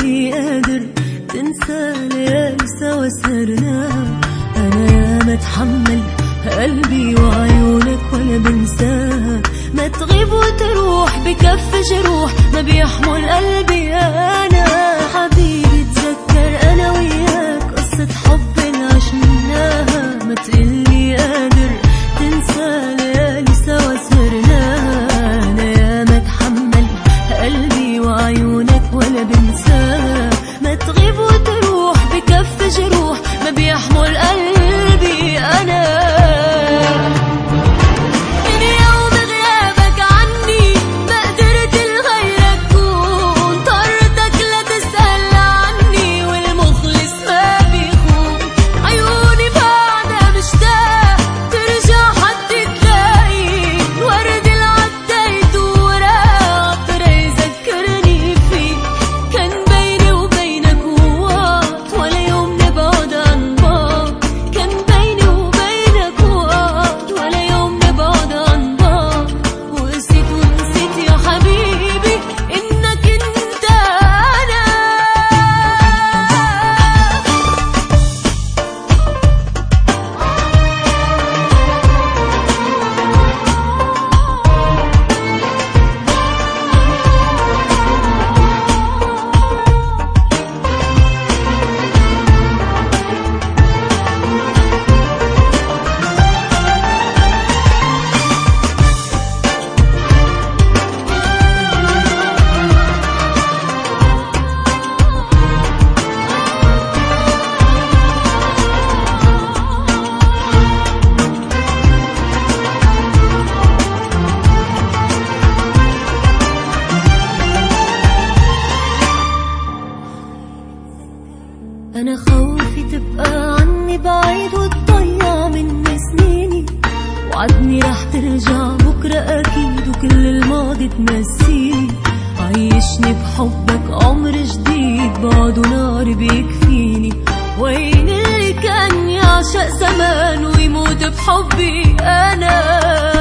اللي قادر تنسى ليالي سوا سهرناها. أنا يا ما اتحمل قلبي وعيونك ولا بنساها، ما تغيب وتروح بكف جروح ما بيحمل قلبي. أنا حبيبي تذكر أنا وياك قصة حب عشناها، ما تقلي قادر تنسى ليالي سوا سهرناها. أنا يا ما اتحمل قلبي وعيونك ولا بنساها، ما تغيب وتروح بكف جروح ما بيحمل قلبي. أنا أنا خوفي تبقى عني بعيد وتضيع مني سنيني، وعدني رح ترجع بكرة أكيد وكل الماضي تنسيني. عيشني بحبك عمر جديد بعد ونار بيكفيني. وين اللي كان يعشق زمان ويموت بحبي؟ أنا